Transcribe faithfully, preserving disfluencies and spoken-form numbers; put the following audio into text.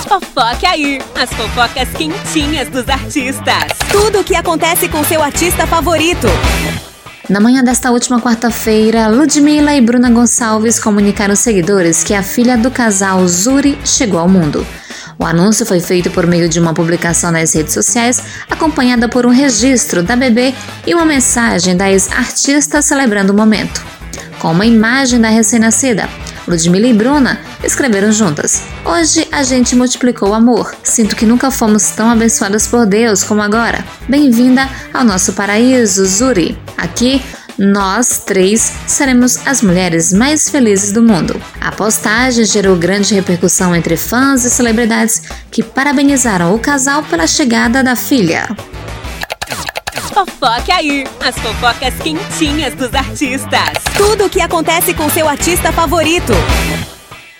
Fofoca aí, as fofocas quentinhas dos artistas. Tudo o que acontece com seu artista favorito. Na manhã desta última quarta-feira, Ludmilla e Bruna Gonçalves comunicaram aos seguidores que a filha do casal Zuri chegou ao mundo. O anúncio foi feito por meio de uma publicação nas redes sociais, acompanhada por um registro da bebê e uma mensagem da ex-artista celebrando o momento. Com uma imagem da recém-nascida, Ludmilla e Bruna escreveram juntas: "Hoje a gente multiplicou o amor. Sinto que nunca fomos tão abençoadas por Deus como agora. Bem-vinda ao nosso paraíso, Zuri. Aqui, nós três seremos as mulheres mais felizes do mundo." A postagem gerou grande repercussão entre fãs e celebridades que parabenizaram o casal pela chegada da filha. Fofoca aí, as fofocas quentinhas dos artistas. Tudo o que acontece com seu artista favorito.